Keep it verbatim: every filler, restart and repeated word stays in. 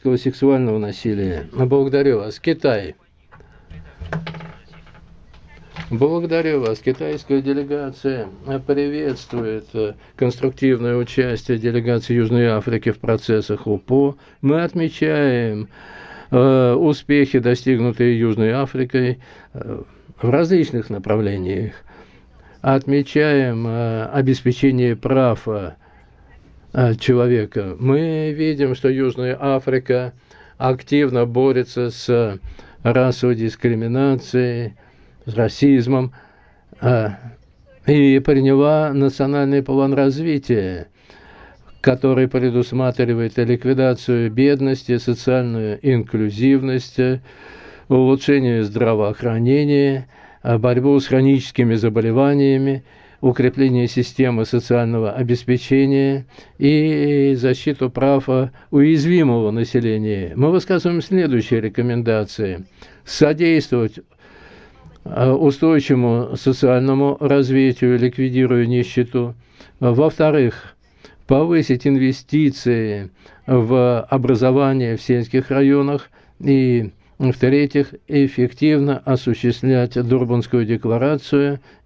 физического сексуального насилия. Благодарю вас. Китай. Благодарю вас. Китайская делегация приветствует конструктивное участие делегации Южной Африки в процессах ОПО. Мы отмечаем э, успехи, достигнутые Южной Африкой э, в различных направлениях. Отмечаем э, обеспечение прав э, человека. Мы видим, что Южная Африка активно борется с расовой дискриминацией, с расизмом, и приняла национальный план развития, который предусматривает ликвидацию бедности, социальную инклюзивность, улучшение здравоохранения, борьбу с хроническими заболеваниями, укрепление системы социального обеспечения и защиту прав уязвимого населения. Мы высказываем следующие рекомендации: содействовать устойчивому социальному развитию, ликвидируя нищету. Во-вторых, повысить инвестиции в образование в сельских районах. И, в-третьих, эффективно осуществлять Дурбанскую декларацию